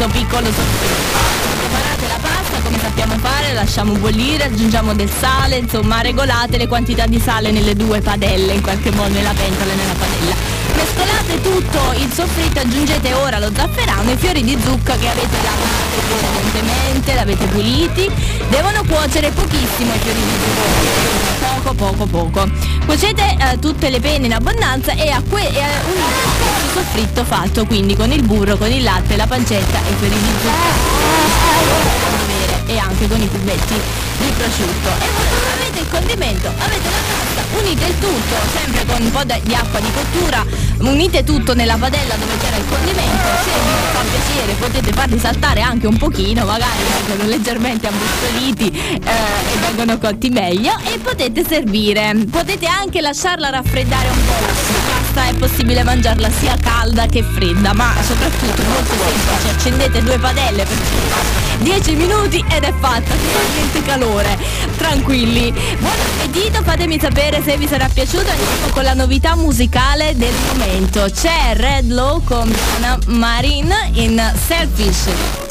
questo piccolo soffritto. Preparate la pasta come sappiamo fare, lasciamo bollire, aggiungiamo del sale, insomma regolate le quantità di sale nelle due padelle, in qualche modo nella pentola e nella padella. Mescolate tutto il soffritto, aggiungete ora lo zafferano e i fiori di zucca che avete lavato precedentemente, l'avete puliti. Devono cuocere pochissimo i fiori di zucca, poco. Cuocete tutte le penne in abbondanza e unite il soffritto fatto, quindi con il burro, con il latte, la pancetta e i fiori di zucca e anche con i cubetti di prosciutto. E voi avete il condimento, avete la pasta, unite il tutto sempre con un po' di acqua di cottura, unite tutto nella padella dove c'era il condimento. Se vi fa piacere potete farli saltare anche un pochino, magari vengono leggermente abbrustoliti e vengono cotti meglio, e potete servire. Potete anche lasciarla raffreddare un po'. La pasta è possibile mangiarla sia calda che fredda, ma soprattutto molto semplice. Accendete due padelle per 10 minuti ed è fatta, totalmente calore, tranquilli. Buon appetito, fatemi sapere se vi sarà piaciuto. Andiamo con la novità musicale del momento. C'è Red Low con Anna Marin in Selfish.